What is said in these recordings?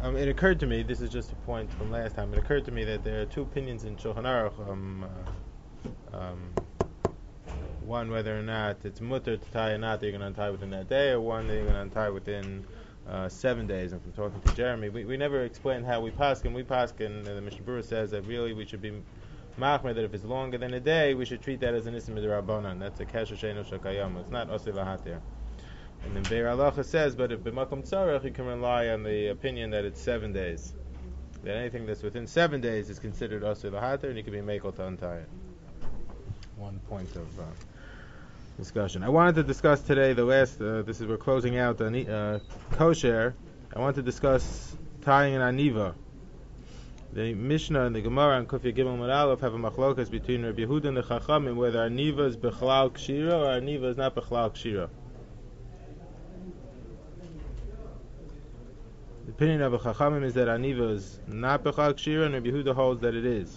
It occurred to me, this is just a point from last time, it occurred to me that there are two opinions in Shulchan Aruch, one whether or not it's mutter to tie a knot that you're going to untie within that day, or one that you're going to untie within 7 days. And from talking to Jeremy, we never explained how we paskin. We paskin, the Mishnah Berurah says that really we should be machmer, that if it's longer than a day, we should treat that as an isim midrabanan. That's a kesher sheinu shakayam. It's not osir lahatir. And then Beir Halacha says, but if b'makom tzarech, you can rely on the opinion that it's 7 days. That anything that's within 7 days is considered osir lahatir, and you can be mekel to untie it. One point of discussion. I wanted to discuss today the last. We're closing out kosher. I want to discuss tying an aniva. The Mishnah and the Gemara and Kufya Gimel Amud Aleph have a machlokas between Rabbi Yehuda and the Chachamim whether aniva is bechlal kshira or aniva is not bechlal kshira. The opinion of the Chachamim is that aniva is not bechlal kshira, and Rabbi Yehuda holds that it is.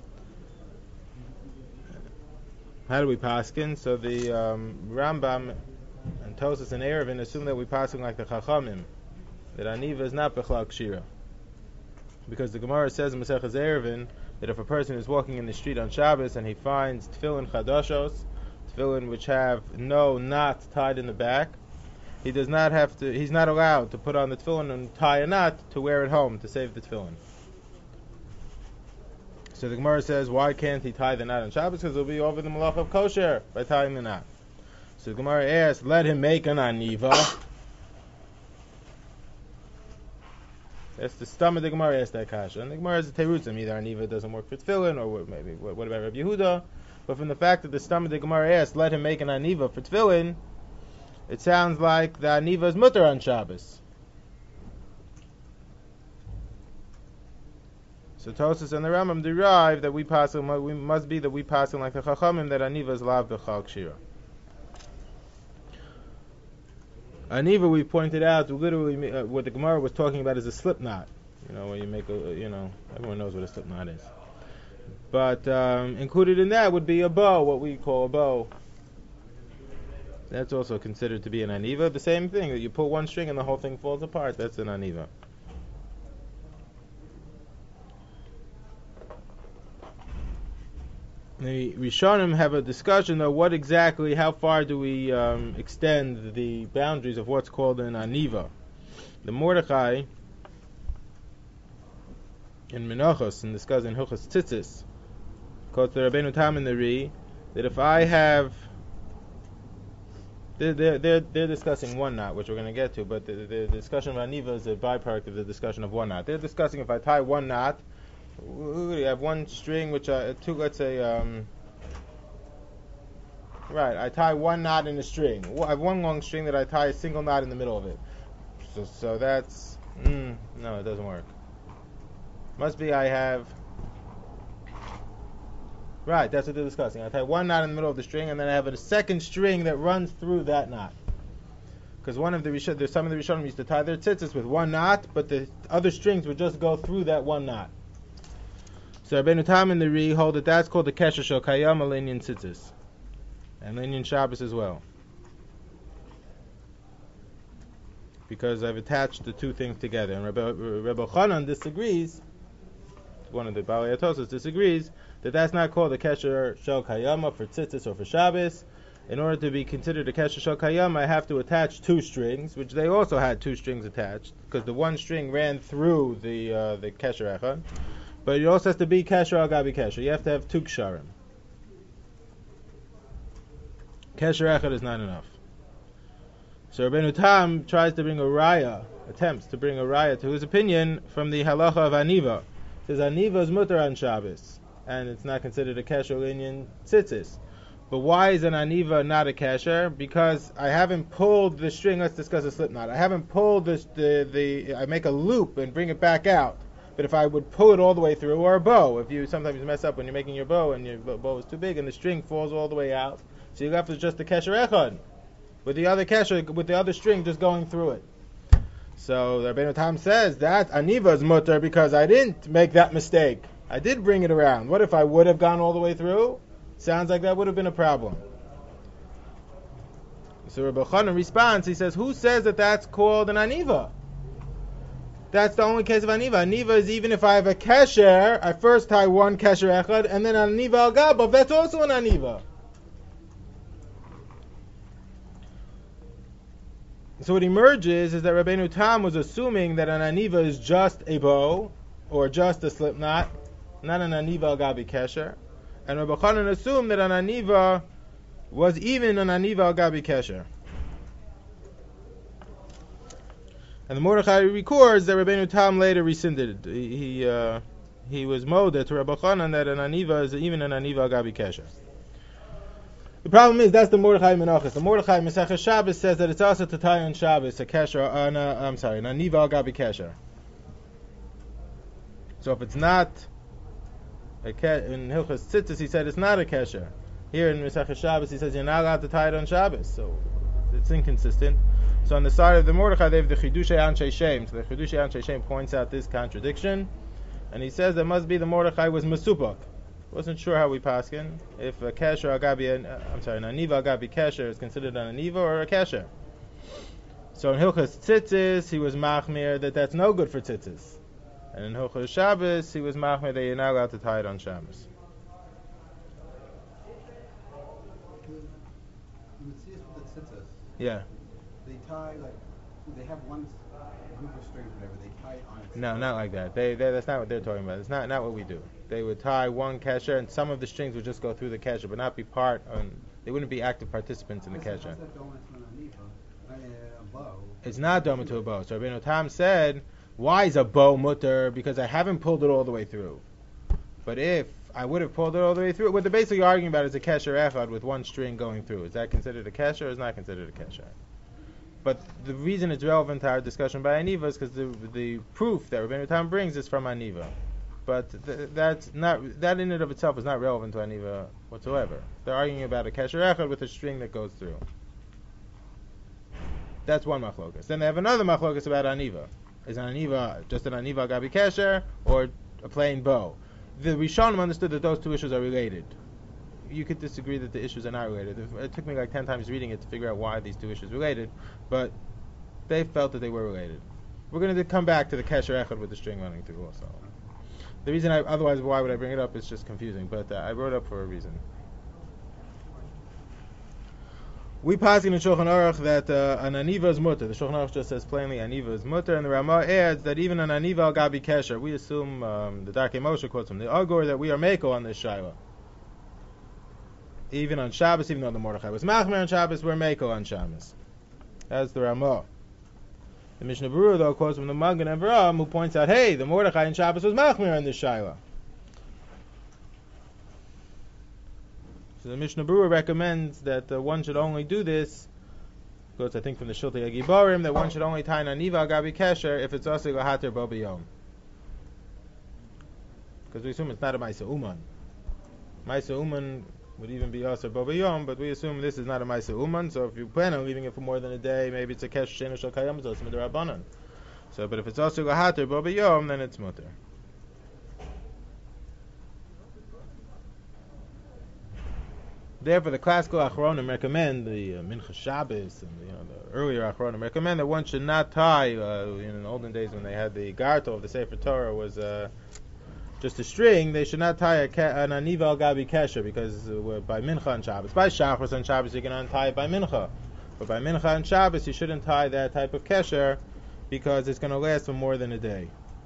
How do we paskin? So the Rambam and Tosas and Erevin assume that we paskin like the Chachamim, that aniva is not bechlal kshira, because the Gemara says in Masechas Erevin that if a person is walking in the street on Shabbos and he finds tefillin chadashos, tefillin which have no knot tied in the back, he does not have to. He's not allowed to put on the tefillin and tie a knot to wear it home to save the tefillin. So the Gemara says, why can't he tie the knot on Shabbos? Because it'll be over the malach of kosher by tying the knot. So the Gemara asks, let him make an aniva. That's the stomach of the Gemara asks that kasha. And the Gemara is a terutzim. Either aniva doesn't work for tefillin, or maybe, what about Rabbi Yehuda? But from the fact that the stomach of the Gemara asks, let him make an aniva for tefillin, it sounds like the aniva is mutter on Shabbos. So Tosas and the Rambam derive that we must be that we pass like the Chachamim, that aniva is lav b'chal kshira. Aniva, we pointed out, literally what the Gemara was talking about is a slip knot. When you make everyone knows what a slip knot is. But included in that would be a bow, what we call a bow. That's also considered to be an aniva. The same thing, that you pull one string and the whole thing falls apart. That's an aniva. The Rishonim have a discussion of how far do we extend the boundaries of what's called an aniva. The Mordechai in Menachos, and discussed in Hilchos Tzitzis, quotes the Rabbeinu Tam in the Ri, that if I have, they're discussing one knot, which we're going to get to, but the discussion of aniva is a byproduct of the discussion of one knot. They're discussing if I tie one knot. We have one string, which let's say, I tie one knot in a string. I have one long string that I tie a single knot in the middle of it. So that's, no, it doesn't work. Must be I have, that's what they're discussing. I tie one knot in the middle of the string, and then I have a second string that runs through that knot. Because some of the Rishonim used to tie their tzitzis with one knot, but the other strings would just go through that one knot. So Rabbeinu Tam and the Ri hold that that's called the kesher shel kayam alinyan tzitzis, and linyan Shabbos as well, because I've attached the two things together. And Rebbe Chanan disagrees. One of the Balei Tosas disagrees that that's not called the kesher shel kayama for tzitzis or for Shabbos. In order to be considered a kesher shel kayama, I have to attach two strings, which they also had two strings attached, because the one string ran through the kesher echad. But it also has to be kesher al gabi kesher. You have to have two ksharim. Kesher echad is not enough. So Rabbeinu Tam attempts to bring a raya to his opinion from the halacha of aniva. It says aniva is mutter on Shabbos, and it's not considered a kesher linyan tzitzis. But why is an aniva not a kesher? Because I haven't pulled the string. Let's discuss a slip knot. I haven't pulled I make a loop and bring it back out. But if I would pull it all the way through, or a bow, if you sometimes mess up when you're making your bow and your bow is too big and the string falls all the way out, so you're left with just the kesher echad, with the other string just going through it. So the Rabbeinu Tam says that aniva is mutter because I didn't make that mistake. I did bring it around. What if I would have gone all the way through? Sounds like that would have been a problem. So Rabbi Chanan responds. He says, "Who says that that's called an aniva? That's the only case of aniva. Aniva is even if I have a kesher, I first tie one kesher echad, and then aniva al gabav. That's also an aniva. So what emerges is that Rabbeinu Tam was assuming that an aniva is just a bow, or just a slip knot, not an aniva al gabi kesher. And Rabbi Chanan assumed that an aniva was even an aniva al gabi kesher. And the Mordechai records that Rabbeinu Tam later rescinded it. He was moded to Rabbi Chanan that an aniva is even an aniva al gabi kesher. The problem is that's the Mordechai Menachos. The Mordechai Mesechus Shabbos says that it's also to tie on Shabbos a kesher. An aniva al gabi kesher. So if it's not in Hilchos Tzitzis, he said it's not a kesher. Here in Mesechus Shabbos, he says you're not allowed to tie it on Shabbos. So it's inconsistent. So on the side of the Mordechai, they have the Chidushei Anshe Shem. So the Chidushei Anshe Shem points out this contradiction, and he says that must be the Mordechai was Mesupak. Wasn't sure how we paskin if a kesher agabi, an aniva agabi kesher is considered an aniva or a kesher. So in Hilchos Tzitzis, he was machmir that that's no good for tzitzis, and in Hilchos Shabbos, he was machmir that you're not allowed to tie it on Shabbos. Yeah. They tie they have one group of strings, whatever. They tie it on. No, not like that. That's not what they're talking about. It's not what we do. They would tie one kesher, and some of the strings would just go through the kesher, but not be part. They wouldn't be active participants in the kesher. It's not doma to a bow. So Rabbeinu Tam said, "Why is a bow mutter? Because I haven't pulled it all the way through. But if I would have pulled it all the way through, what they're basically arguing about is a kesher echad with one string going through. Is that considered a kesher or is not considered a kesher?" But the reason it's relevant to our discussion by Aniva is because the proof that Rabbeinu Tam brings is from Aniva. But that in and of itself is not relevant to Aniva whatsoever. They're arguing about a kesher echad with a string that goes through. That's one machlokas. Then they have another machlokas about Aniva. Is an Aniva just an Aniva gabi kesher or a plain bow? The Rishonim understood that those two issues are related. You could disagree that the issues are not related. It took me like 10 times reading it to figure out why these two issues are related, but they felt that they were related. We're going to come back to the kesher echad with the string running through also. The reason otherwise why would I bring it up is just confusing, but I wrote it up for a reason. We pass in the Shulchan Aruch that an aniva is mutter. The Shulchan Aruch just says plainly aniva is mutter, and the Ramah adds that even an aniva al gabi kesher, we assume the Darkei Moshe quotes from the Agor that we are meko on this shaila. Even on Shabbos, even though the Mordechai was machmer on Shabbos, we're meko on Shabbos. That's the Ramah. The Mishnah Berurah, though, quotes from the Magen Avraham, who points out, hey, the Mordechai on Shabbos was machmer on this shaila. So the Mishnah Berurah recommends that one should only do this, quotes I think from the Shultei Agiborim, that one should only tie an aniva al gabi kesher if it's also lahater bo b'yom. Because we assume it's not a Maisa Uman. Maisa Uman would even be also bo b'yom, but we assume this is not a Maisa Uman, so if you plan on leaving it for more than a day, maybe it's a kesher she'eino shel kayam, so it's midrabanan. So, but if it's also lahater bo b'yom, then it's mutter. Therefore, the classical Achronim recommend the Mincha Shabbos and the earlier Achronim recommend that one should not tie. In the olden days, when they had the gartel of the Sefer Torah was just a string, they should not tie an aniva al gabi kesher because by Mincha on Shabbos, by Shachris on Shabbos, you can untie it by Mincha, but by Mincha on Shabbos, you shouldn't tie that type of kesher because it's going to last for more than a day.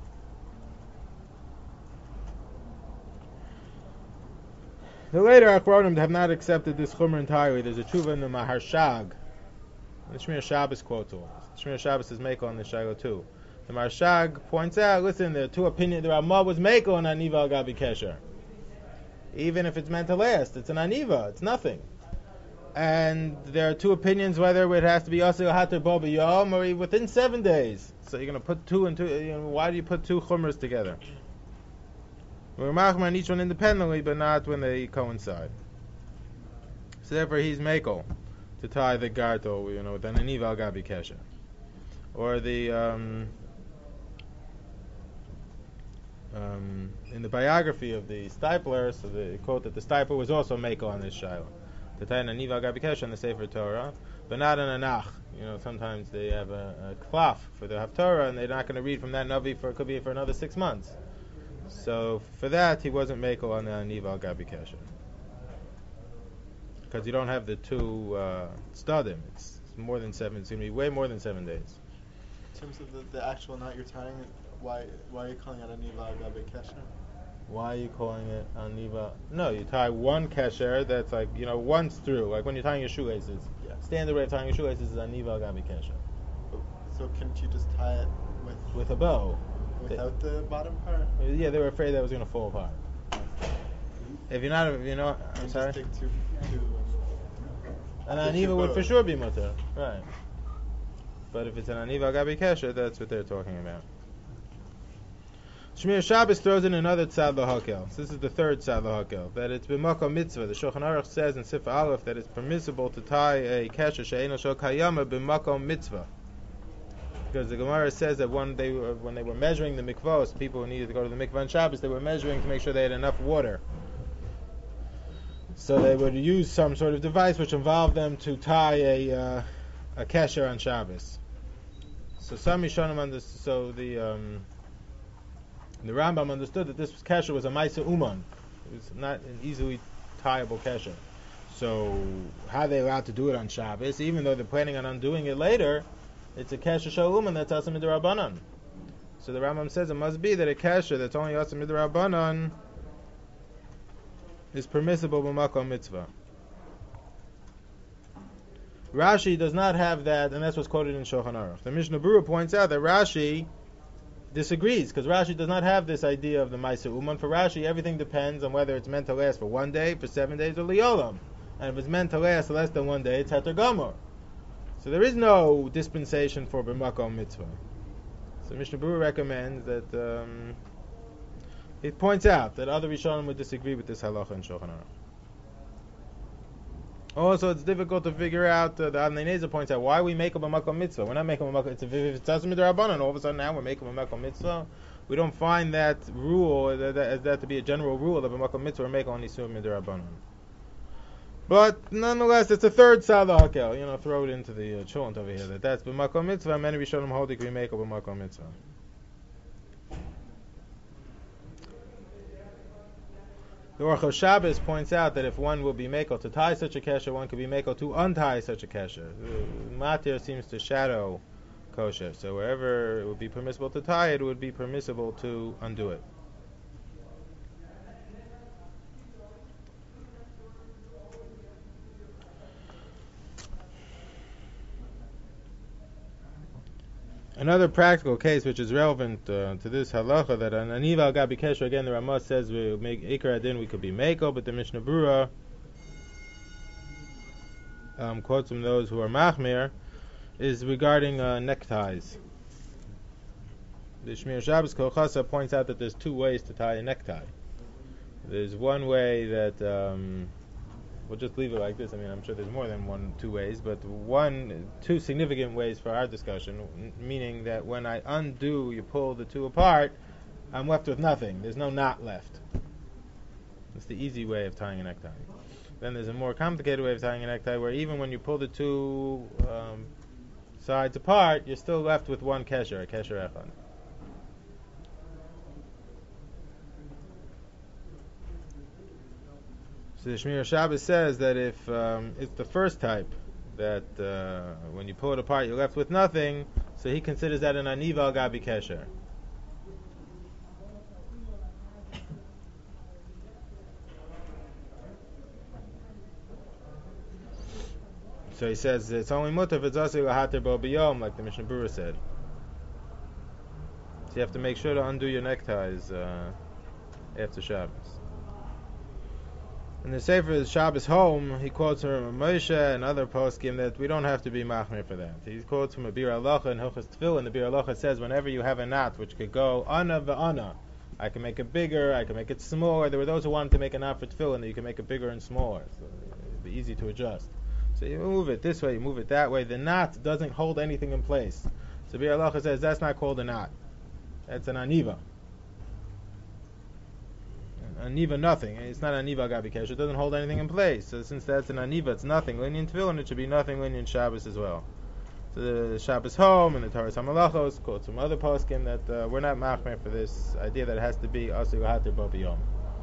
The later Achronim have not accepted this chumrah entirely. There's a tshuva in the Maharshag. The Shmir Shabbos quotes all. Shmir Shabbos is Meiko on the Shiloh too. The Maharshag points out, listen, there are two opinions. The Ramah was Meiko on Aniva al gabi kesher. Even if it's meant to last, it's an Aniva, it's nothing. And there are two opinions whether it has to be Asir Hater Bo B'Yom or within 7 days. So you're going to put two and two. Why do you put two chumras together? We're machmer on each one independently, but not when they coincide. So therefore, he's mekel to tie the gartel, with an aniva al gabi kesher, or the in the biography of the Stipler, so they quote that the Stipler was also mekel on this shaila to tie an aniva al gabi kesher on the Sefer Torah, but not an anach. sometimes they have a klaf for the Haftarah, and they're not going to read from that Navi could be for another 6 months. So for that, he wasn't Mekel on the Aniva al Gabi Kesher. Because you don't have the two Stadim. It's more than 7, it's going to be way more than 7 days. In terms of the actual knot you're tying, why are you calling it Aniva al Gabi Kesher? Why are you calling it Aniva? No, you tie one Kesher that's like, once through. Like when you're tying your shoelaces. Yeah. Standard way of tying your shoelaces is Aniva al Gabi Kesher. So couldn't you just tie it with a bow? Without the bottom part? Yeah, they were afraid that it was going to fall apart. If you're not, I'm sorry? Just take two an Aniva would for sure be mutter. Right. But if it's an Aniva al Gabi Kesher, that's what they're talking about. Shmir Shabbos throws in another tzad l'hakel. So this is the third tzad l'hakel. That it's b'makom mitzvah. The Shulchan Aruch says in Sifra Aleph that it's permissible to tie a kesher she'eino shel kayama b'makom mitzvah. Because the Gemara says that when they were measuring the mikvos, people who needed to go to the mikvah on Shabbos, they were measuring to make sure they had enough water. So they would use some sort of device which involved them to tie a kesher on Shabbos. So some Rishonim understood. So the Rambam understood that this kesher was a Maisa Uman. It was not an easily tieable kesher. So how are they allowed to do it on Shabbos? Even though they're planning on undoing it later, it's a kesher shel Uman that's Asam Midrabanan. So the Rambam says it must be that a kesher that's only Asam Midrabanan is permissible b'makom mitzvah. Rashi does not have that, and that's what's quoted in Shulchan Aruch. The Mishnah Berurah points out that Rashi disagrees, because Rashi does not have this idea of the Maisa Uman. For Rashi, everything depends on whether it's meant to last for 1 day, for 7 days, or Liolam. And if it's meant to last less than 1 day, it's Heter Gomor. So there is no dispensation for b'makom mitzvah. So Mishnah Berurah recommends that it points out that other Rishonim would disagree with this halacha in Shulchan Aruch. Also, it's difficult to figure out. The Avnei Nezer points out why we make a b'makom mitzvah. We're not making a makom. If it's Tassim Midrabanan, all of a sudden now we're making a makom mitzvah. We don't find that rule as that to be a general rule of a makom mitzvah. We're making only Isur Midrabanan. But nonetheless, it's a third tzad hakel. Throw it into the cholent over here. That's b'makom mitzvah. Many Rishonim hold it can be make a b'makom mitzvah. The Orchos Shabbos points out that if one will be mekel to tie such a kesher, one could be mekel to untie such a kesher. Matir seems to shadow kosher, so wherever it would be permissible to tie it, it would be permissible to undo it. Another practical case which is relevant to this halacha, that an aniva al gabi kesher, again the Ramah says we make ikar adin, we could be mekel, but the Mishnah Berurah quotes from those who are machmir, is regarding neckties. The Shmir Shabbos Kol Chasa points out that there's 2 ways to tie a necktie. There's one way that we'll just leave it like this. I'm sure there's more than 2 ways, but 2 significant ways for our discussion, meaning that when I undo, you pull the 2 apart, I'm left with nothing. There's no knot left. It's the easy way of tying a necktie. Then there's a more complicated way of tying a necktie, where even when you pull the 2 sides apart, you're still left with one kesher, a kesher echad. So the Shmir Shabbos says that if it's the first type, that when you pull it apart you're left with nothing, so he considers that an aniva al gabi kesher. So he says it's only mutter if it's asir lahater bo b'yom, like the Mishnah Berurah said. So you have to make sure to undo your neckties after Shabbos. In the Sefer Shabbos Home, he quotes from Moshe and other poskim that we don't have to be machmir for that. He quotes from a Bir Halacha and Hilchos Tefillin. The Bir Halacha says whenever you have a knot which could go ana ve'ana, I can make it bigger, I can make it smaller. There were those who wanted to make a knot for Tefillin that you can make it bigger and smaller. So it'd be easy to adjust. So you move it this way, you move it that way. The knot doesn't hold anything in place. So Bir Halacha says that's not called a knot. That's an aniva. Aniva nothing. It's not an aniva gabi kesher. It doesn't hold anything in place. So since that's an aniva, it's nothing. Linyan tefillin, it should be nothing. Linyan Shabbos as well. the Shabbos home and the Torah Samalachos, called some other poskim that we're not machmer for this idea that it has to be Asur Hatir Bo B'Yom.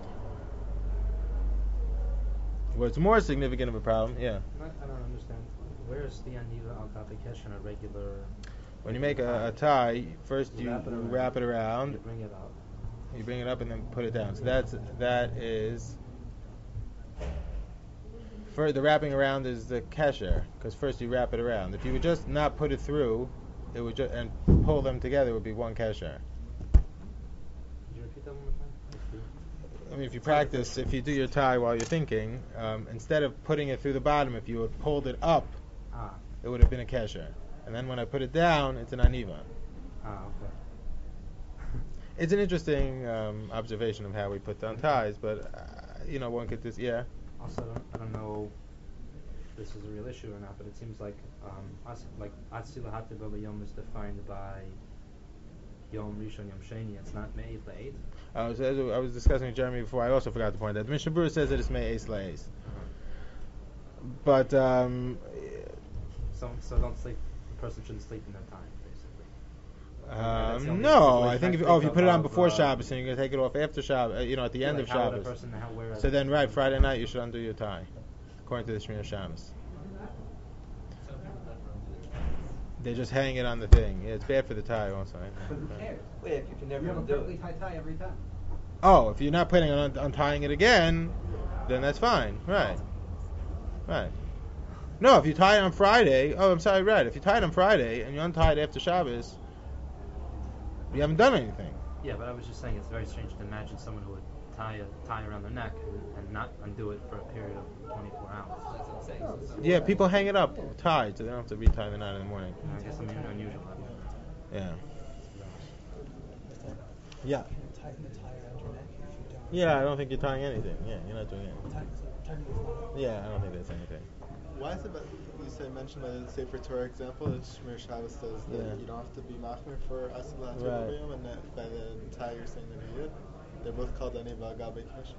What's more significant of a problem, yeah. I don't understand. Where's the aniva al gabe kesher in a regular? When you make a tie, first you wrap it around. You bring it up. You bring it up and then put it down. So that is. For the wrapping around is the kesher, because first you wrap it around. If you would just not put it through, it would and pull them together, it would be one kesher. Could you repeat that one more time? I mean, if you practice, if you do your tie while you're thinking, instead of putting it through the bottom, if you had pulled it up, it would have been a kesher. And then when I put it down, it's an aniva. Okay. It's an interesting observation of how we put down ties, but one could just Also, I don't know if this is a real issue or not, but it seems like Atzil Hatir Bo B'Yom is defined by Yom Rishon, Yom Sheni. It's not Me'ez La'ed. I was discussing with Jeremy before. I also forgot to point out. The Mishnah Berurah says that it's Me'ez La'ez. But so don't sleep. The person shouldn't sleep in their time, basically. No, I think if you put it on before Shabbos and you're going to take it off after Shabbos, at the end of Shabbos. So then, right, Friday night you should undo your tie, according to the Shmir Shabbos. They just hang it on the thing. Yeah, it's bad for the tie also. But who cares? Wait, if you can never You have a do perfectly it. tight tie every time. Oh, if you're not planning on untying it again, then that's fine. Right. No, if you tie it on Friday, right. If you tie it on Friday and you untie it after Shabbos, you haven't done anything. Yeah, but I was just saying it's very strange to imagine someone who would tie a tie around their neck and not undo it for a period of 24 hours. Yeah, people hang it up tied, so they don't have to retie the night in the morning. I guess I'm unusual. Yeah. Yeah. Tighten the tie around your neck if you don't. Yeah, I don't think you're tying anything. Yeah, you're not doing anything. Technically it's not. Yeah, I don't think that's anything. Why is it that you mentioned by the Sefer Torah example that Shmir Shabbos says that you don't have to be machmir for Asur Hatir Bo B'Yom, and that by the tie you're saying that he did? They're both called aniva al gabe kesher.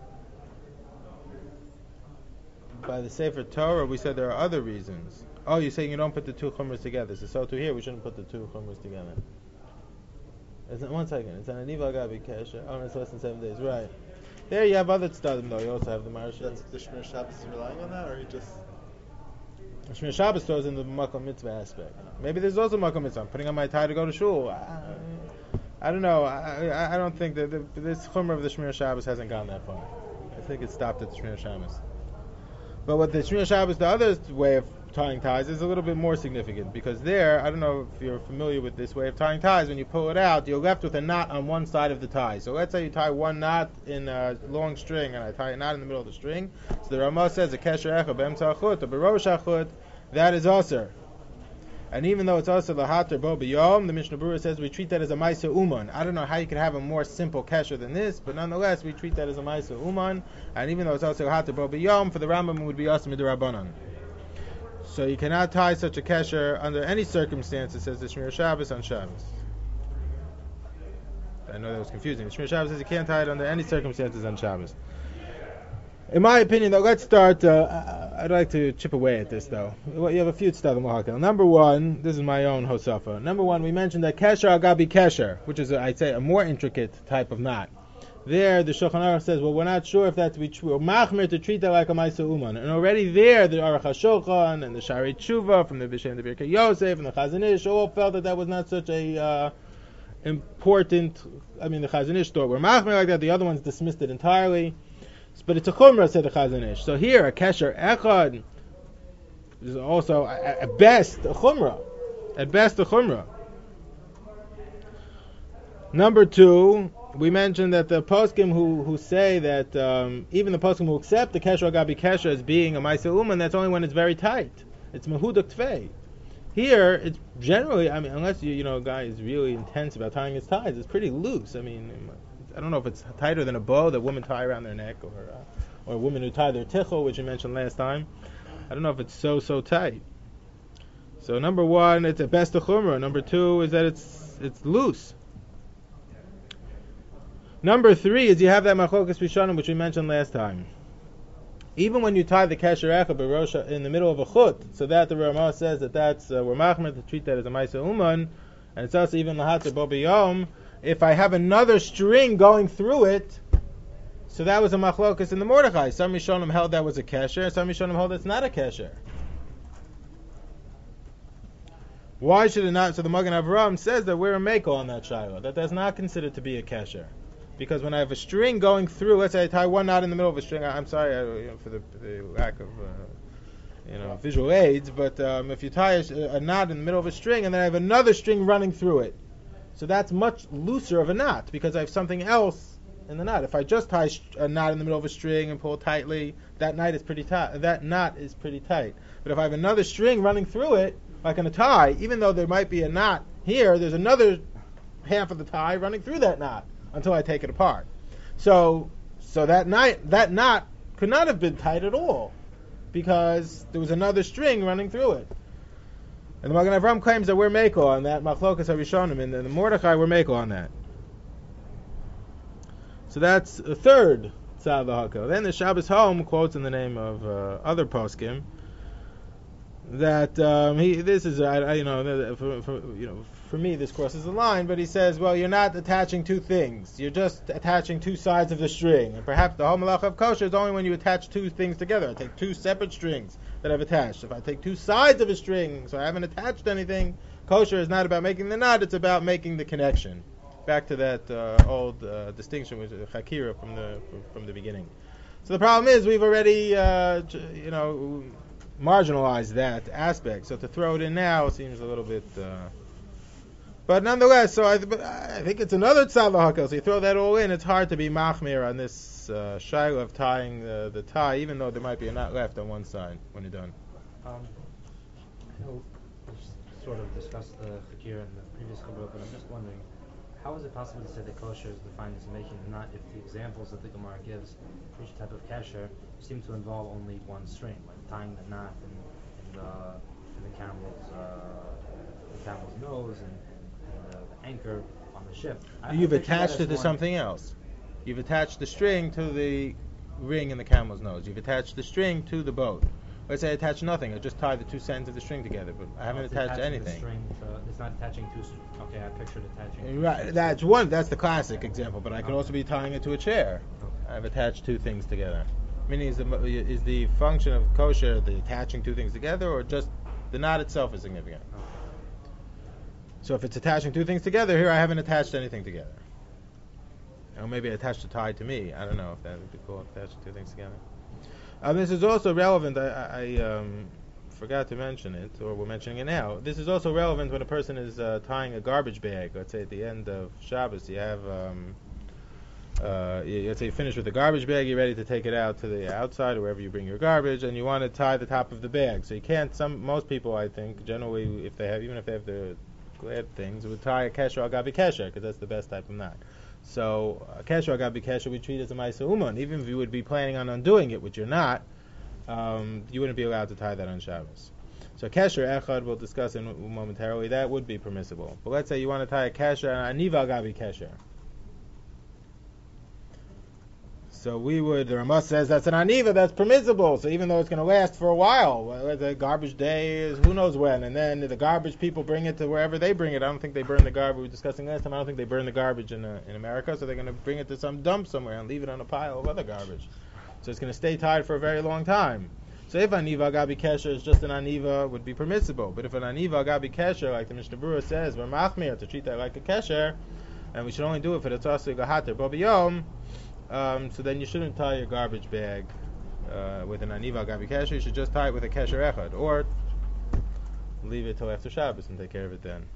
By the Sefer Torah, we said there are other reasons. Oh, you're saying you don't put the two chumras together. So to here, we shouldn't put the two chumras together. One second. It's an aniva al gabe kesher. Oh, it's less than 7 days. Right. There you have other tzadim though. You also have the Maharshal. That's the Shmir Shabbos is relying on that, or he just... Shmir Shabbos throws in the Makom Mitzvah aspect. Maybe there's also Makom Mitzvah. I'm putting on my tie to go to shul. I don't know. I don't think that this chumrah of the Shmir Shabbos hasn't gone that far. I think it stopped at the Shmir Shabbos. But with the Shmir Shabbos, the other way of tying ties is a little bit more significant, because there, I don't know if you're familiar with this way of tying ties, when you pull it out, you're left with a knot on one side of the tie. So let's say you tie one knot in a long string, and I tie a knot in the middle of the string. So the Ramah says, a kesher echad be'emtza achut, or berosh achut, that is asur. And even though it's asur lahatir bo b'yom, the Mishnah Berurah says we treat that as a ma'aser uman. I don't know how you could have a more simple kesher than this, but nonetheless, we treat that as a ma'aser uman. And even though it's asur lahatir bo b'yom, for the Rambam it would be asur midrabanan. So you cannot tie such a kesher under any circumstances, says the Shmir Shabbos on Shabbos. I know that was confusing. The Shmir Shabbos says you can't tie it under any circumstances on Shabbos. In my opinion, though, let's start. I'd like to chip away at this, though. You have a few tzaddim lahakal. Number one, this is my own hosafa. Number one, we mentioned that kesher al gabi kesher, which is, I'd say, a more intricate type of knot. There, the Shulchan Aruch says, well, we're not sure if that's to be true. Machmir to treat that like a ma'aser uman. And already there, the Aruch HaShulchan and the Shari Tshuva from the Bishem and the Birkei Yosef and the Chazon Ish all felt that was not such a important. I mean, the Chazon Ish thought we're machmir like that. The other ones dismissed it entirely. But it's a chumrah, said the Chazon Ish. So here, a kesher echad is also, at best, a chumrah. At best, a chumrah. Number two, we mentioned that the poskim who say that even the poskim who accept the kesher gabi kesher as being a ma'aser uman, that's only when it's very tight. It's mehudak tvei. Here, it's generally, I mean, unless a guy is really intense about tying his ties, it's pretty loose. I mean, I don't know if it's tighter than a bow that women tie around their neck, or women who tie their tichel, which you mentioned last time. I don't know if it's so tight. So number one, it's at best a chumrah. Number two is that it's loose. Number three is you have that machlokas rishonim, which we mentioned last time. even when you tie the kesher echad b'rosh in the middle of a chut, so that the Ramah says that's we're machmer to treat that as a ma'isa uman, and it's also even lahater bo b'yom. If I have another string going through it, so that was a machlokas in the Mordechai. Some Rishonim held that was a kesher, some Rishonim held it's not a kesher. Why should it not? So the Magen Avraham says that we're a meko on that shiloh. That's not considered to be a kesher. Because when I have a string going through, let's say I tie one knot in the middle of a string, I'm sorry for the lack of visual aids, but if you tie a knot in the middle of a string and then I have another string running through it, so that's much looser of a knot because I have something else in the knot. If I just tie a knot in the middle of a string and pull tightly, that knot is pretty tight. But if I have another string running through it, like in a tie, even though there might be a knot here, there's another half of the tie running through that knot until I take it apart. So that knot could not have been tight at all because there was another string running through it. And the Magen Avraham claims that we're meko on that. Machlokas HaRishonim and the Mordechai we're meko on that. So that's a third Tzav HaHakel. Then the Shabbos Home quotes in the name of other poskim that for me this crosses the line, but he says, well, you're not attaching two things, you're just attaching two sides of the string, and perhaps the whole malach of kosher is only when you attach two things together. I take two separate strings that I've attached. If I take two sides of a string, so I haven't attached anything, kosher is not about making the knot, it's about making the connection. Back to that old distinction with Chakira from the beginning. So the problem is we've already marginalized that aspect. So to throw it in now seems a little bit. But nonetheless, so I think it's another Tzav HaHakel. So you throw that all in, it's hard to be machmir on this shaila of tying the tie, even though there might be a knot left on one side when you're done. We'll sort of discuss the Chakira in the previous Chabad, but I'm just wondering, how is it possible to say that kosher is defined as making a knot if the examples that the Gemara gives for each type of kasher seem to involve only one string, like tying the knot in the camel's nose and the anchor on the ship? You've attached it to something else. You've attached the string to the ring in the camel's nose. You've attached the string to the boat. Let's say I attach nothing. I just tie the two ends of the string together, but I haven't attached anything. It's not attaching two strings. Okay, I pictured attaching. Right, that's one. That's the classic example. But I could also be tying it to a chair. Okay. I've attached two things together. Meaning, is the function of kosher the attaching two things together, or just the knot itself is significant? Okay. So if it's attaching two things together, here I haven't attached anything together. Or maybe I attached a tie to me. I don't know if that would be called attaching two things together. This is also relevant. I forgot to mention it, or we're mentioning it now. This is also relevant when a person is tying a garbage bag. Let's say at the end of Shabbos, you have, let's say you finish with the garbage bag, you're ready to take it out to the outside or wherever you bring your garbage, and you want to tie the top of the bag. So you can't. Most people, I think, generally, even if they have the glad things, would tie a kesher al gabi kesher because that's the best type of knot. So kesher agabi kesher we treat as a ma'isa uman. Even if you would be planning on undoing it, which you're not, you wouldn't be allowed to tie that on Shabbos. So kesher echad we'll discuss momentarily. That would be permissible. But let's say you want to tie a kesher and aniva gabi kesher. So the Ramah says that's an aniva, that's permissible. So even though it's going to last for a while, the garbage day is who knows when, and then the garbage people bring it to wherever they bring it. I don't think they burn the garbage. We were discussing last time. I don't think they burn the garbage in America, so they're going to bring it to some dump somewhere and leave it on a pile of other garbage. So it's going to stay tied for a very long time. So if aniva gabi kesher is just an aniva, would be permissible. But if an aniva gabi kesher, like the Mishnah Berurah says, we're machmir to treat that like a kesher, and we should only do it for the tzasik gahater bo b'yom. So then you shouldn't tie your garbage bag with an aniva gabi kesher. You should just tie it with a kesher echad, or leave it till after Shabbos and take care of it then.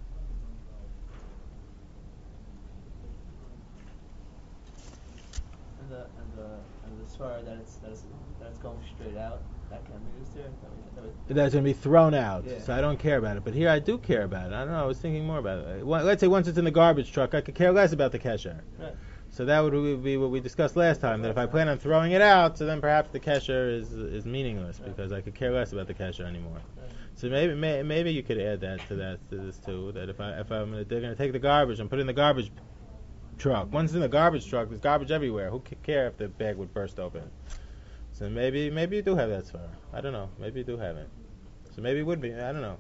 And the svara that it's going straight out, that can be used there. That's going to be thrown out. Yeah. So I don't care about it. But here I do care about it. I don't know. I was thinking more about it. Let's say once it's in the garbage truck, I could care less about the kesher. Right. So that would be what we discussed last time, that if I plan on throwing it out, so then perhaps the kesher is meaningless, because I could care less about the kesher anymore. So maybe you could add that to this too, that if they're going to take the garbage and put it in the garbage truck. Once it's in the garbage truck, there's garbage everywhere. Who could care if the bag would burst open? So maybe you do have that svara. I don't know. Maybe you do have it. So maybe it would be. I don't know.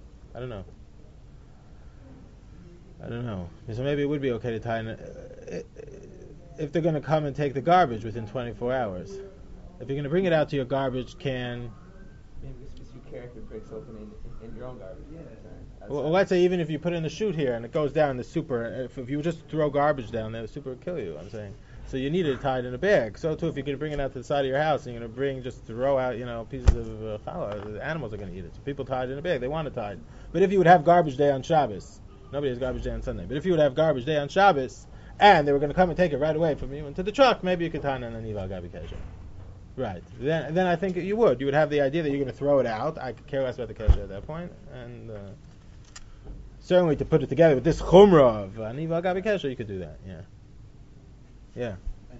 So maybe it would be okay to tie in, if they're going to come and take the garbage within 24 hours. If you're going to bring it out to your garbage can. Maybe you care if it breaks open in your own garbage. Yeah. Well, let's say even if you put it in the chute here and it goes down the super, if you just throw garbage down there, the super will kill you. I'm saying. So you need it tied in a bag. So too, if you're going to bring it out to the side of your house and you're going to throw out, pieces of challah, the animals are going to eat it. So people tie it in a bag. They want it tied. But if you would have garbage day on Shabbos, nobody has garbage day on Sunday. But if you would have garbage day on Shabbos, and they were going to come and take it right away from you into the truck, maybe you could tie it on an Aniva Gabi Kesher. Right. Then I think you would. You would have the idea that you're going to throw it out. I could care less about the Kesher at that point. And certainly to put it together with this chumrah of Aniva Gabi Kesher, you could do that. Yeah. Yeah. And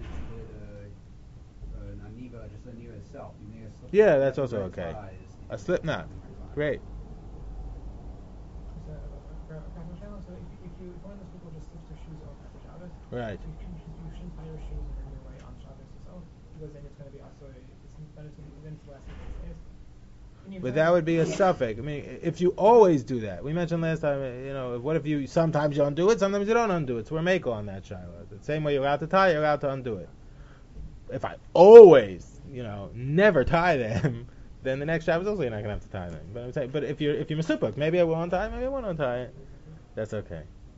an aniva, just an aniva itself. You make a slip. Yeah, that's also okay. A slip knot. Great. So if one of those people just slips their shoes off after Shabbos, Right. you shouldn't tie your shoes in your way on Shabbos itself, because then it's going to be also then it's less than 6 days. But that would be a suffix. I mean, if you always do that, we mentioned last time, what if you sometimes you undo it, sometimes you don't undo it. So we're making on that Shiloh. The same way you're allowed to tie, you're allowed to undo it. If I always, never tie them, then the next Shabbos also you're not gonna have to tie them. But I'm saying, if you're mesupuk, maybe I will untie, maybe I won't untie it. That's okay.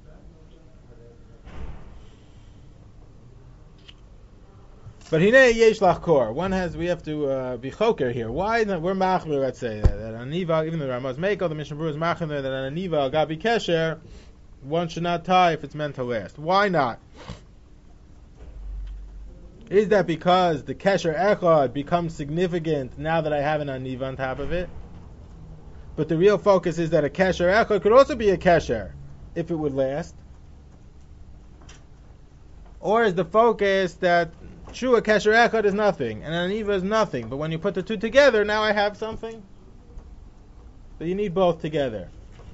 But hine yesh lachkor. We have to be choker here. Why? We're machmir. Let's say that aniva, even the Ramaz Meiko, the Mishnah Berurah is machmir that an aniva gabi kesher, one should not tie if it's meant to last. Why not? Is that because the kesher echad becomes significant now that I have an aniva on top of it? But the real focus is that a kesher echad could also be a kesher if it would last. Or is the focus that true, a kesher echad is nothing, and an aniva is nothing. But when you put the two together, now I have something. But you need both together.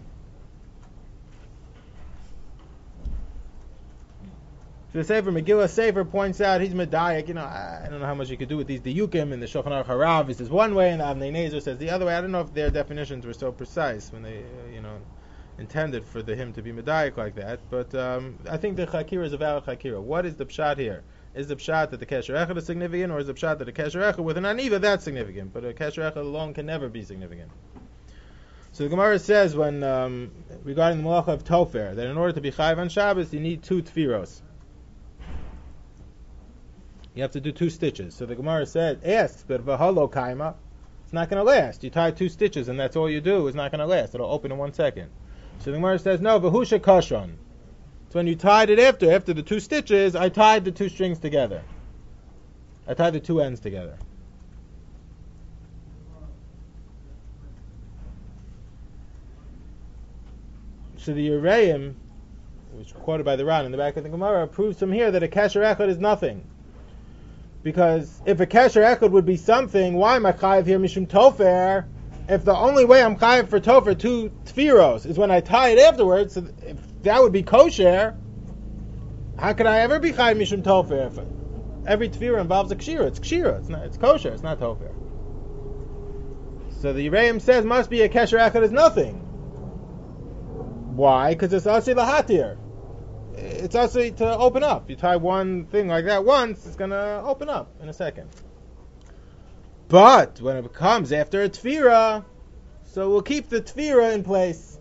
So the Sefer, Megillah Sefer points out, he's medayik, I don't know how much you could do with these diyukim, and the Shulchan Aruch Harav, he says one way, and the Avnei Nezer says the other way. I don't know if their definitions were so precise when they, intended for the hymn to be medayik like that, but I think the Chakira is a valid Chakira. What is the pshat here? Is the pshat that the Kesher Echad is significant, or is the pshat that the Kesher Echad with an aniva, that's significant, but a Kesher Echad alone can never be significant? So the Gemara says, when regarding the Malacha of Tofer, that in order to be Chayiv on Shabbos, you need 2 tfiros. You have to do 2 stitches. So the Gemara asks, but v'halo kaima, it's not going to last. You tie 2 stitches, and that's all you do. It's not going to last. It'll open in 1 second. So the Gemara says, no, v'husha kashon. So when you tied it after the 2 stitches, I tied the 2 strings together. I tied the 2 ends together. So the Yereim, which is quoted by the Ran in the back of the Gemara, proves from here that a kesher echad is nothing. Because if a kesher echad would be something, why am I chayiv here mishum tofer? If the only way I'm chayiv for tofer 2 tfiros is when I tie it afterwards, so if that would be kosher, how could I ever be chayiv mishum tofer? If every tfira involves a kshira, it's kosher, it's not tofer. So the Yereim says must be a kesher echad is nothing. Why? Because it's asi lahatir. It's asi to open up. You tie one thing like that once, it's going to open up in a second. But when it comes after a tefira, so we'll keep the tefira in place.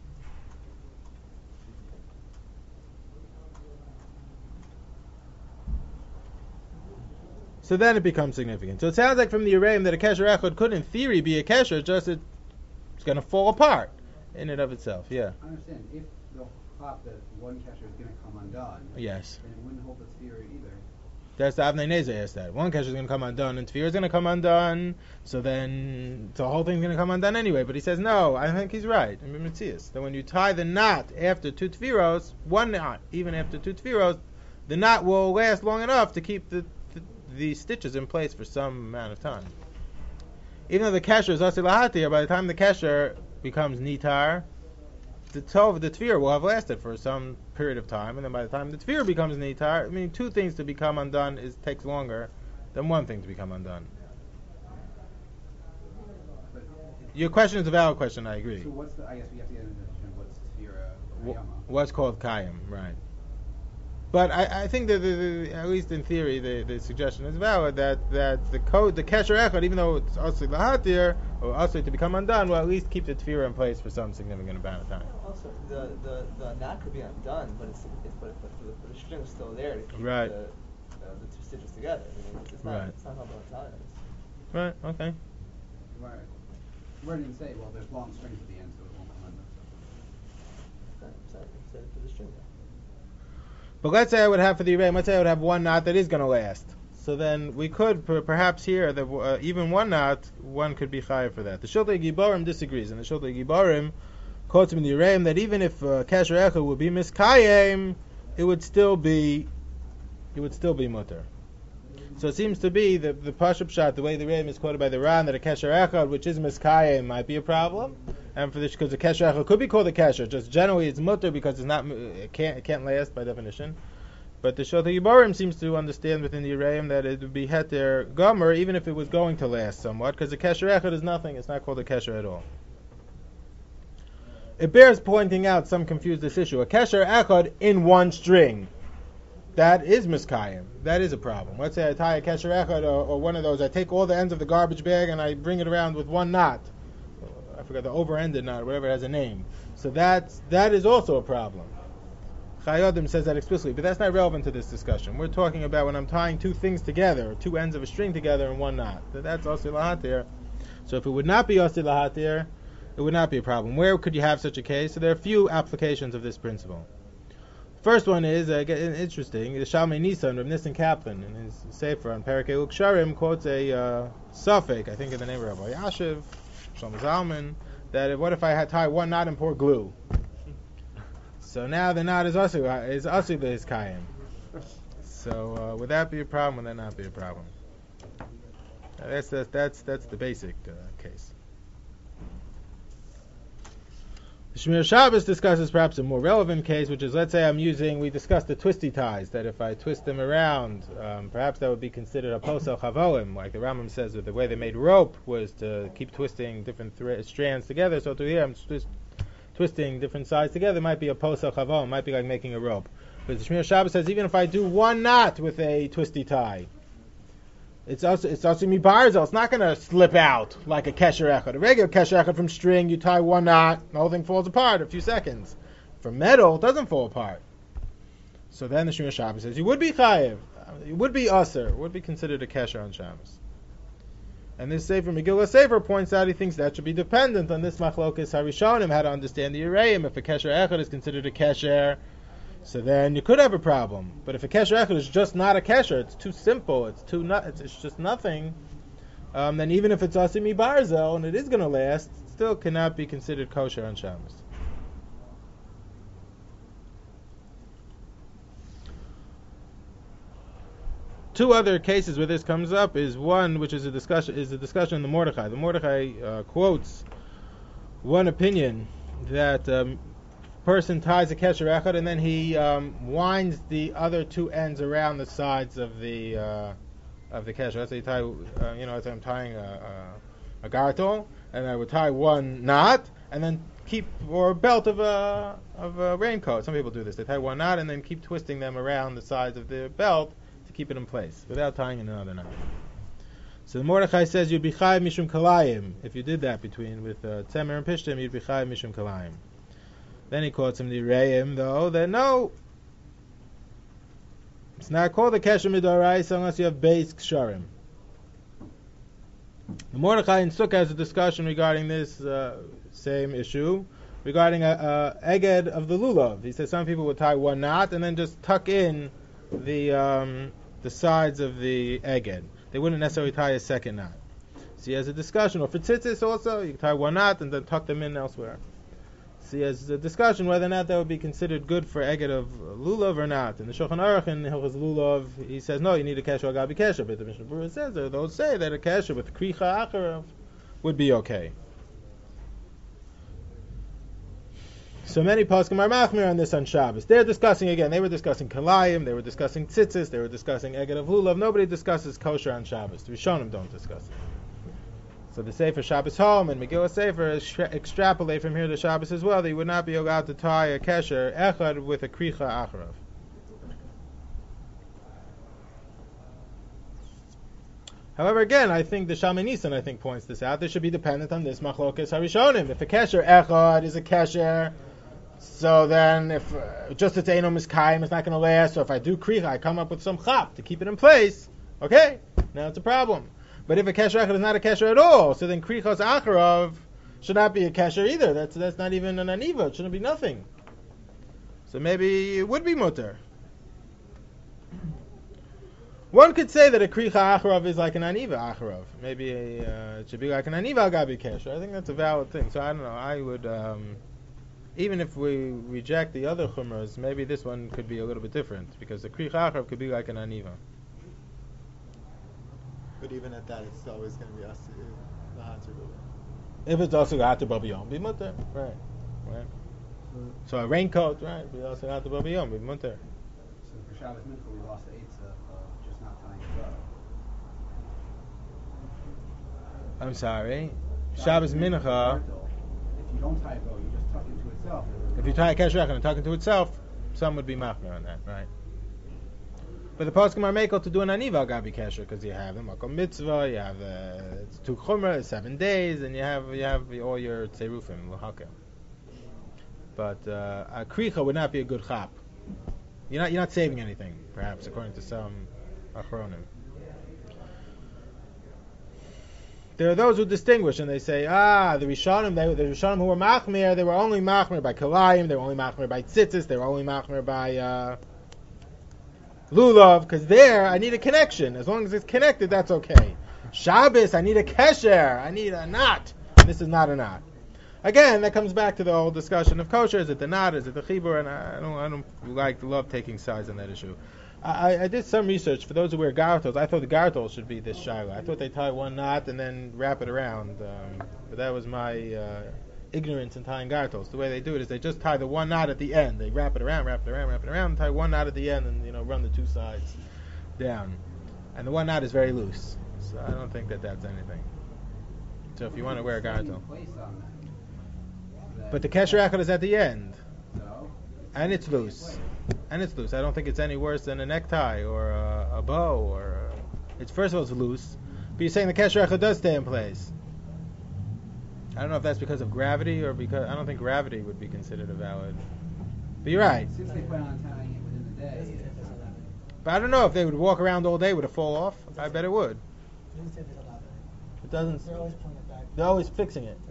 So then it becomes significant. So it sounds like from the Yereim that a kesher echad could in theory be a kesher, just it's going to fall apart in and of itself. Yeah. I understand. If the thought that one kesher is going to come undone, yes, then it wouldn't hold the tefira either. That's the Avnei Nezer asked that. One kesher is going to come undone, and tefira is going to come undone. So then the whole thing's going to come undone anyway. But he says no. I think he's right. I mean, that when you tie the knot after 2 tefiros, one knot, even after 2 tefiros, the knot will last long enough to keep the stitches in place for some amount of time. Even though the kesher is asi lahatir, by the time the kesher becomes nitar, the tefira will have lasted for some period of time, and then by the time the tefira becomes nitar, 2 things to become undone takes longer than 1 thing to become undone. Your question is a valid question. I agree. So what's the? I guess we have to get into what's Tefira Hayama. What's called Kayim, right? But I think that at least in theory, the suggestion is valid that the code, the Kesher Echad, even though it's also lahatir or also to become undone, will at least keep the Tefira in place for some significant amount of time. Also, the knot could be undone, but but the string is still there to keep Right. the two stitches together. I mean, it's not Right. it's not how about time. Right. Okay. Right. Where did it say? Well, there's long strings at the end, so it won't come undone. It's for the string. But let's say I would have for the Yereim, let's say I would have one knot that is going to last. So then we could perhaps here that even one knot, one could be chayav for that. The Shultei Giborim disagrees, and the Shultei Giborim quotes him in the Yereim that even if Kesher Echad would be miskayim, it would still be mutter. So it seems to be the Pashup Pshat, the way the Yereim is quoted by the Ran, that a Kesher Echad which is miskayim might be a problem, and for this because the Kesher Echad could be called a Kesher, just generally it's mutter because it can't last by definition. But the Shultei Giborim seems to understand within the Yereim that it would be heter gomer even if it was going to last somewhat, because the Kesher Echad is nothing; it's not called a Kesher at all. It bears pointing out, some confuse this issue. A Kesher Echad in one string, that is miskayim. That is a problem. Let's say I tie a Kesher Echad or one of those. I take all the ends of the garbage bag and I bring it around with one knot. I forgot the over-ended knot, whatever it has a name. So that is also a problem. Chayodim says that explicitly, but that's not relevant to this discussion. We're talking about when I'm tying two things together, two ends of a string together in one knot. That's Asi Lahatir. So if it would not be Asi Lahatir, it would not be a problem. Where could you have such a case? So there are a few applications of this principle. First one is interesting. The Shalmei Nisan, Reb Nissen Kaplan, in his Sefer on Perikei Uksharim, quotes a suffix, I think in the name of Rabbi Yashiv, Shlomo Zalman, that what if I had tie one knot and pour glue? So now the knot is also the Hiskayim. So would that be a problem? Would that not be a problem? That's the basic case. The Shmir Shabbos discusses perhaps a more relevant case, which is, let's say we discussed the twisty ties, that if I twist them around, perhaps that would be considered a posel chavolim, like the Rambam says that the way they made rope was to keep twisting different strands together, so to here I'm twisting different sides together, might be a posel chavolim, might be like making a rope. But the Shmir Shabbos says even if I do one knot with a twisty tie, it's also mibarzel. It's not going to slip out like a kesher echad. A regular kesher echad from string, you tie one knot, the whole thing falls apart in a few seconds. For metal, it doesn't fall apart. So then the Shmir Shabbos says you would be chayiv, you would be aser, it would be considered a kesher on Shabbos. And this Sefer Megillah Sefer points out he thinks that should be dependent on this machlokes harishonim, how to understand the Yereim. If a kesher echad is considered a kesher, so then you could have a problem. But if a kesher echad is just not a kesher, it's too simple, it's just nothing, then even if it's asimi barzel and it is going to last, it still cannot be considered kosher on Shabbos. Two other cases where this comes up is one which is a discussion in the Mordechai. The Mordechai quotes one opinion that person ties a kesher echad and then he winds the other two ends around the sides of the kesher. Let's say you tie, let's say I'm tying a gartel, and I would tie one knot and then or a belt of a raincoat. Some people do this. They tie one knot and then keep twisting them around the sides of the belt to keep it in place without tying in another knot. So the Mordechai says you'd be chayiv mishum kalayim if you did that with tzemer and pishtim. You'd be chayiv mishum kalayim. Then he quotes him the Reim, though, that no, it's not called a kesher midoraisa unless you have beis ksharim. The Mordechai in Sukkah has a discussion regarding this same issue, regarding a eged of the lulav. He says some people would tie one knot and then just tuck in the sides of the eged. They wouldn't necessarily tie a second knot. So he has a discussion, or for tzitzis also, you can tie one knot and then tuck them in elsewhere. So he has a discussion whether or not that would be considered good for eged of lulav or not. In the Shulchan Aruch in Hilchos Lulav, he says no, you need a kesher agabi kesher. But the Mishnah Berurah says those say that a kesher with kricha acharav would be okay. So many poskim are machmir on this on Shabbos. They were discussing kalayim, they were discussing tzitzis, they were discussing eged of lulav. Nobody discusses kosher on Shabbos. The Rishonim don't discuss it. So the Sefer Shabbos home and Megillah Sefer extrapolate from here to Shabbos as well that you would not be allowed to tie a kesher echad with a kricha acharav. However, again, I think the Shalmei Nisan points this out. This should be dependent on this machlokes harishonim. If a kesher echad is a kesher, so then if just its eino miskayim is not going to last, or if I do kricha, I come up with some chap to keep it in place. Okay, now it's a problem. But if a kesher echad is not a kesher at all, so then krichas acharav should not be a kesher either. That's not even an aniva. It shouldn't be nothing. So maybe it would be mutter. One could say that a kricha acharav is like an aniva acharav. Maybe it should be like an aniva agabi kesher. I think that's a valid thing. So I don't know. I would, even if we reject the other chumras, maybe this one could be a little bit different because the kricha acharav could be like an aniva. But even at that, it's always going to be lahater. If it's also lahater babiyom, be mutter, right? So a raincoat, right? Be also lahater babiyom, be mutter. So for Shabbos Mincha, we lost the eitzah of just not tying a bow. I'm sorry. Shabbos Mincha. If you don't tie a bow, you just tuck into itself. If you tie a kesher echad and tuck into itself, some would be machmir on that, right? But the poskim are mekel to do an aniva al gabi kesher because you have the makom mitzvah, you have it's 2 chumrah, it's 7 days, and you have all your tzerufim l'hakel. But a kricha would not be a good chap. You're not saving anything, perhaps, according to some achronim. There are those who distinguish and they say, the Rishonim who were machmir, they were only machmir by kalayim, they were only machmir by tzitzis, they were only machmir by lulav, because there I need a connection. As long as it's connected, that's okay. Shabbos, I need a kesher, I need a knot. This is not a knot. Again, that comes back to the whole discussion of kosher. Is it the knot? Is it the chibur? And I don't love taking sides on that issue. I did some research for those who wear gartels. I thought the gartel should be this shiloh. I thought they tie one knot and then wrap it around. But that was my ignorance in tying gartels. The way they do it is they just tie the one knot at the end. They wrap it around, and tie one knot at the end, and run the 2 sides down. And the one knot is very loose, so I don't think that that's anything. So if you want to wear a gartel, but the kesher echad is at the end, and it's loose. I don't think it's any worse than a necktie or a bow or. It's first of all it's loose, but you're saying the kesher echad does stay in place. I don't know if that's because of gravity or because I don't think gravity would be considered a valid. But you're right. Since they plan on tying it within the day. But I don't know if they would walk around all day, would it fall off? I bet it would. It doesn't. They're always pulling it back. They're always fixing it.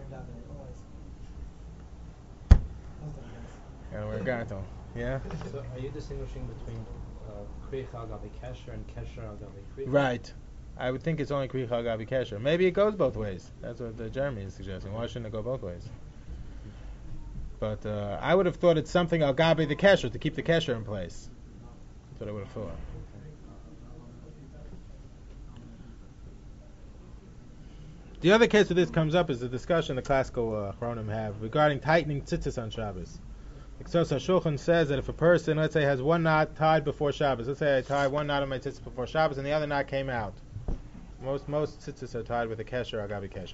Yeah, we're gartel. Yeah. So are you distinguishing between kricha al gabi kesher and kesher al gabi kricha? Right. I would think it's only kricha al gabi kesher. Maybe it goes both ways. That's what Jeremy is suggesting. Why shouldn't it go both ways? But I would have thought it's something al gabi the kesher to keep the kesher in place. That's what I would have thought. The other case where this comes up is the discussion the classical Achronim have regarding tightening tzitzis on Shabbos. So Shulchan says that if a person, let's say, has one knot tied before Shabbos, let's say I tie one knot on my tzitzis before Shabbos and the other knot came out. Most tzitzis are tied with a kesher or gabi kesher.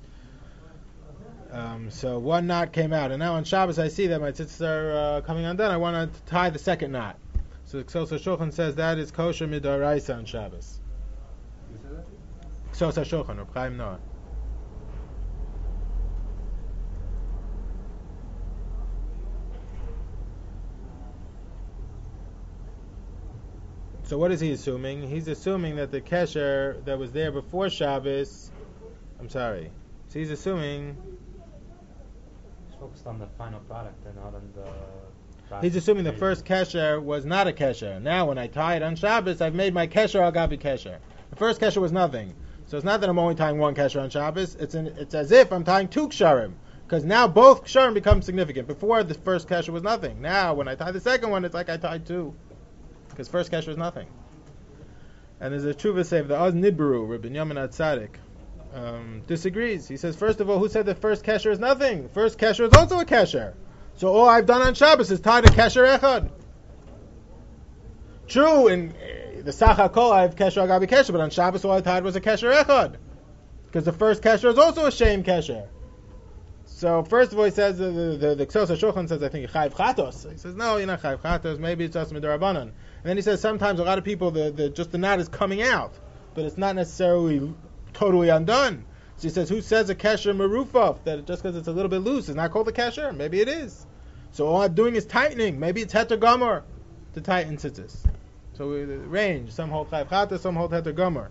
So one knot came out, and now on Shabbos I see that my tzitzis are coming undone. I want to tie the second knot. So Shulchan says that is kosher midoraisa on Shabbos. You said that? So Shulchan or Chaim Noah. So what is he assuming? He's assuming that the kesher that was there before Shabbos. So he's assuming. He's focused on the final product and not on the. He's assuming the first kesher was not a kesher. Now when I tie it on Shabbos, I've made my kesher al gabi kesher. The first kesher was nothing. So it's not that I'm only tying one kesher on Shabbos. It's as if I'm tying 2 ksharim. Because now both ksharim become significant. Before the first kesher was nothing. Now when I tie the second one, it's like I tied 2. Because first kesher is nothing. And there's a tshuva say the Oz Nibru, Rabbi Yamin Atzadik, disagrees. He says, first of all, who said the first kesher is nothing? First kesher is also a kesher. So all I've done on Shabbos is tied a kesher echad. True, in the Sach HaKol I have kesher agabi kesher, but on Shabbos all I tied was a kesher echad. because the first kesher is also a shame kesher. So first of all, he says the Ksos HaShulchan says, I think Chayv Chatos. He says no, you're not Chayv Chatos. Maybe it's just Midrabanan. And then he says sometimes a lot of people just the knot is coming out, but it's not necessarily totally undone. So he says, who says a kesher merufaf, that just because it's a little bit loose is not called a kesher? Maybe it is. So all I'm doing is tightening. Maybe it's heter gomer to tighten tzitzis. So the range. Some hold Chayv Chatos, some hold heter gomer.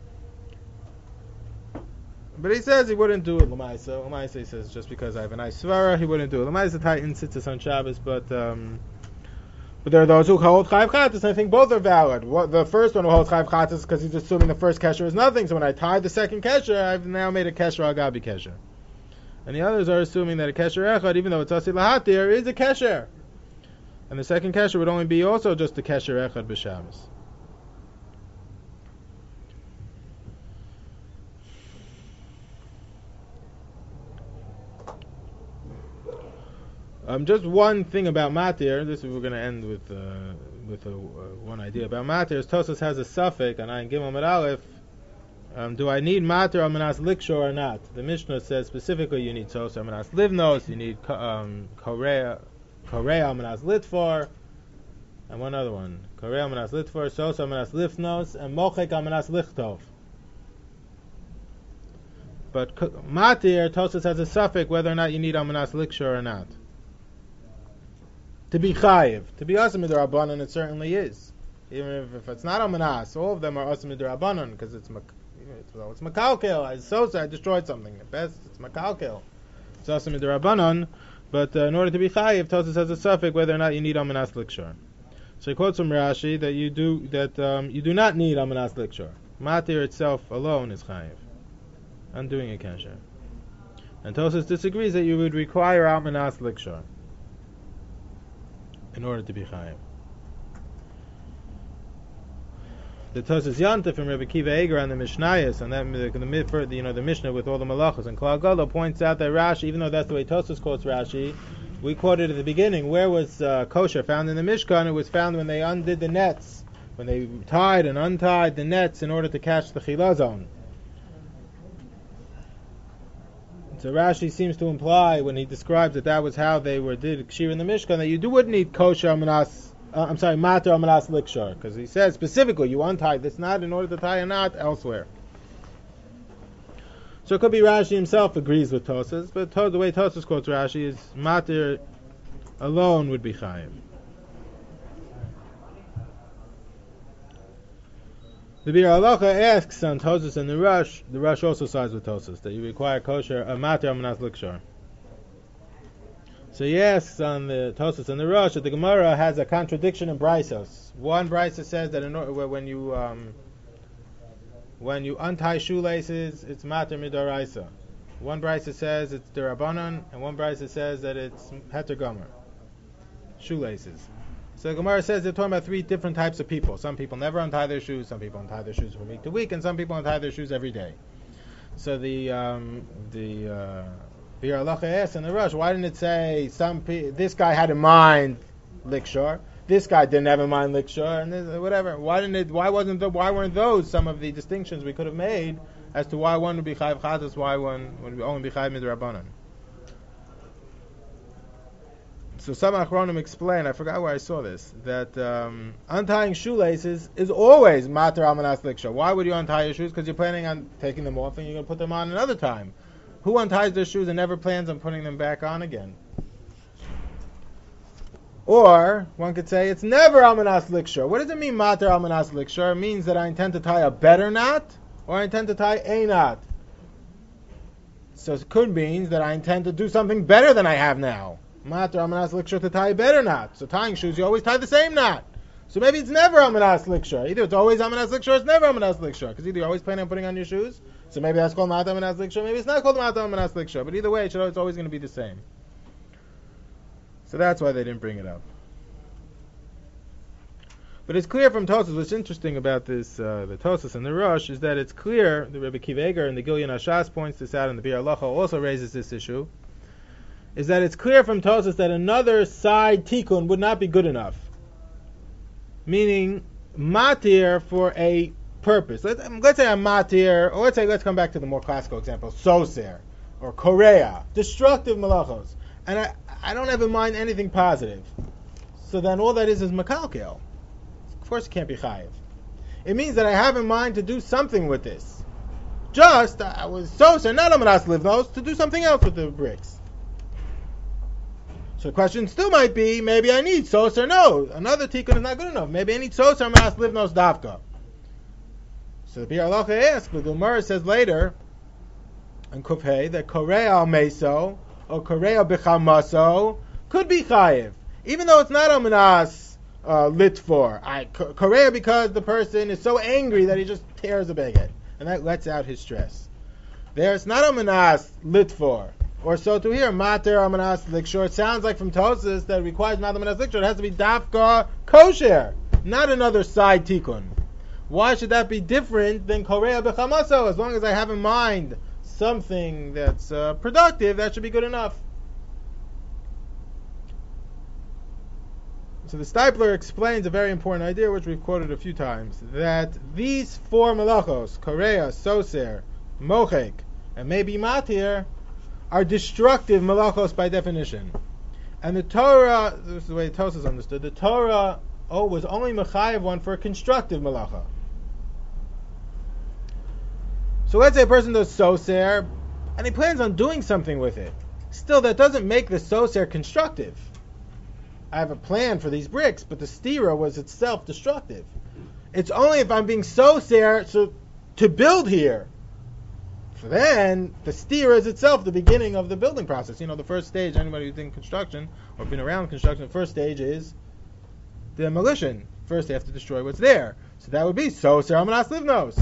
But he says he wouldn't do it l'maisa. L'maisa, he says, just because I have a nice svara, he wouldn't do it. L'maisa tighten tzitzis on Shabbos, but there are those who hold Chayv Chatos, and I think both are valid. The first one who holds Chayv Chatos because he's assuming the first kesher is nothing, so when I tie the second kesher, I've now made a kesher al-gabi kesher. And the others are assuming that a kesher echad, even though it's asi lahatir, is a kesher. And the second kesher would only be also just a kesher echad b'Shabbos. Just one thing about matir. This we're going to end with one idea about matir. Tosas has a suffix, and I Gimel Amud Aleph. Do I need matir al manas likshor or not? The Mishnah says specifically you need tos al manas livnos, you need korea al manas litfor, and one other one, korea al manas litfor, sos al manas lifnos, and mochek al manas lichtov. But matir, Tosas has a suffix whether or not you need al manas likshor or not. To be chayiv, to be asim midrabanan, it certainly is. Even if it's not amanas, all of them are asim midrabanan because it's makalkel. I destroyed something. At best, it's makalkel. It's asim midrabanan, but in order to be chayiv, Tosas has a suffix whether or not you need amanas likshor. So he quotes from Rashi that you do not need amanas likshor. Matir itself alone is chayiv, undoing a kasher. And Tosas disagrees that you would require amanas likshor in order to be chayiv. The Tosas Yontif from Rebbe Kiva Eger on the Mishnayos, and the Mishnah with all the malachos, and Klal Gadol points out that Rashi, even though that's the way Tosas quotes Rashi, we quoted at the beginning, where was kosher found in the Mishkan? It was found when they undid the nets, when they tied and untied the nets in order to catch the chila zone. So Rashi seems to imply, when he describes that was how they did kshir in the Mishkan, that you would need kosher matir amanas likshor, because he says specifically you untie this knot in order to tie a knot elsewhere. So it could be Rashi himself agrees with Tosas, but the way Tosas quotes Rashi is matir alone would be chayiv. The Bir Halacha asks on Tosas and the Rush also sides with Tosas, that you require kosher, matir amanas likshor. So he asks on the Tosas and the Rush that the Gemara has a contradiction in Braisos. One Brisa says that when you untie shoelaces, it's matir midoraisa. One Brisa says it's derabanan, and one Brisa says that it's heter gomer, shoelaces. So the Gemara says they're talking about three different types of people. Some people never untie their shoes, some people untie their shoes from week to week, and some people untie their shoes every day. So the Bir Halacha asks in the Rush, why didn't it say this guy had in mind likshor, this guy didn't have in mind likshor, and this, whatever? Why weren't those some of the distinctions we could have made as to why one would be chayiv chatas, why one would only be chayiv midrabanan? So some Achronim explain, I forgot where I saw this, that untying shoelaces is always matir amanas likshor. Why would you untie your shoes? Because you're planning on taking them off and you're going to put them on another time. Who unties their shoes and never plans on putting them back on again? Or, one could say, it's never amanas likshor. What does it mean matir amanas likshor? It means that I intend to tie a better knot, or I intend to tie a knot. So it could mean that I intend to do something better than I have now. Matir amanas likshor, to tie a better knot. So tying shoes, you always tie the same knot. So maybe it's never amanas likshor. Either it's always amanas likshor, or it's never amanas likshor. Because either you're always planning on putting on your shoes, so maybe that's called matir amanas likshor, maybe it's not called matir amanas likshor. But either way, it's always going to be the same. So that's why they didn't bring it up. But it's clear from Tosas, what's interesting about this, the Tosas and the Rush, is that it's clear, the Rebbe Kiva Eger and the Gilyon Hashas points this out, and the Bir Halacha also raises this issue, is that it's clear from Tosas that another side tikkun would not be good enough. Meaning, matir for a purpose. Let's say I'm matir, or let's come back to the more classical example, soser, or korea, destructive malachos, and I don't have in mind anything positive. So then all that is makalkel. Of course it can't be chayiv. It means that I have in mind to do something with this. Just, I was soser, not a manas livnos, to do something else with the bricks. So the question still might be, maybe I need soser, no. Another tikkun is not good enough. Maybe I need soser, manas livnos davka. So the Biur Halacha asks, but the Gemara says later, in Kufhei, that korea al meso, or korea b'chamaso, could be chayiv. Even though it's not a manas lit for. Korea because the person is so angry that he just tears a baguette. And that lets out his stress. There it's not a manas lit for. Or so to hear, mater a manas likshor. It sounds like from Tosas that it requires mater manas likshor. It has to be dafka kosher, not another side tikkun. Why should that be different than korea b'chamaso? As long as I have in mind something that's productive, that should be good enough. So the Stipler explains a very important idea, which we've quoted a few times, that these four malachos, korea, soser, mochek, and maybe matir, are destructive malachos by definition. And the Torah, this is the way Tosas understood, the Torah was only mechayev one for a constructive malacha. So let's say a person does soser, and he plans on doing something with it. Still, that doesn't make the soser constructive. I have a plan for these bricks, but the stira was itself destructive. It's only if I'm being soser to build here. So then, the stira is itself the beginning of the building process. The first stage, anybody who's in construction, or been around construction, the first stage is demolition. First, they have to destroy what's there. So that would be soser amanas livnos.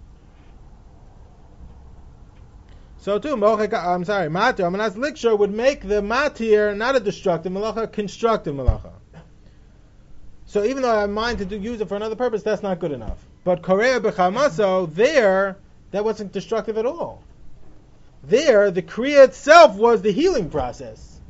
So too, matir amanas likshor would make the matir not a destructive malacha, a constructive malacha. So even though I have in mind to use it for another purpose, that's not good enough. But korea b'chamaso, there, that wasn't destructive at all. There, the kriya itself was the healing process.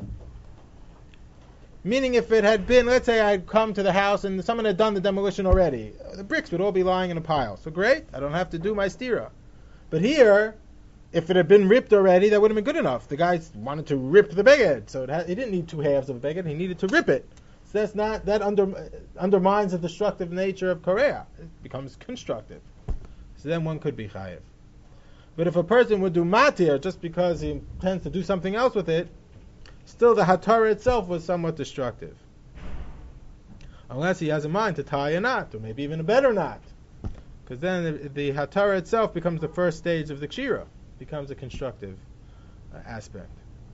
Meaning if it had been, let's say I'd come to the house and someone had done the demolition already, the bricks would all be lying in a pile. So great, I don't have to do my stira. But here, if it had been ripped already, that wouldn't have been good enough. The guy wanted to rip the beged, so he didn't need two halves of a beged, he needed to rip it. So that undermines the destructive nature of korea. It becomes constructive. So then one could be chayiv. But if a person would do matir just because he intends to do something else with it, still the hatara itself was somewhat destructive. Unless he has in mind to tie a knot, or maybe even a better knot. Because then the hatara itself becomes the first stage of the kshira. Becomes a constructive aspect.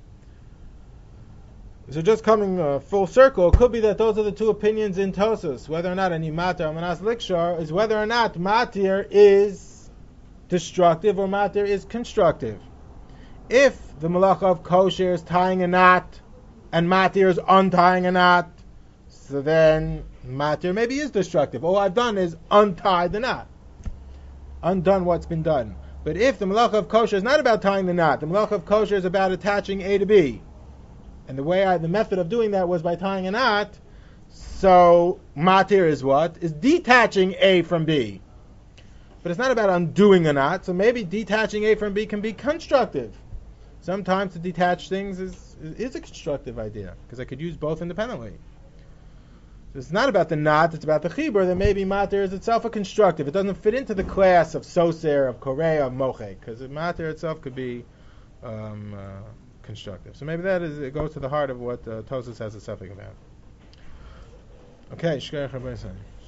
So just coming full circle, it could be that those are the two opinions in Tosas, whether or not any matir or manas likshor is whether or not matir is destructive or matir is constructive. If the malacha of kosher is tying a knot and matir is untying a knot, so then matir maybe is destructive. All I've done is untie the knot, undone what's been done. But if the malacha of kosher is not about tying the knot, the malacha of kosher is about attaching A to B, and the method of doing that was by tying a knot, so matir is what? Is detaching A from B. But it's not about undoing a knot, so maybe detaching A from B can be constructive. Sometimes to detach things is a constructive idea, because I could use both independently. So it's not about the knot, it's about the chibur, that maybe matir is itself a constructive. It doesn't fit into the class of soser, of korea, of mochek, because the matir itself could be constructive. So maybe it goes to the heart of what Tosas has a suffix about. Okay, shkei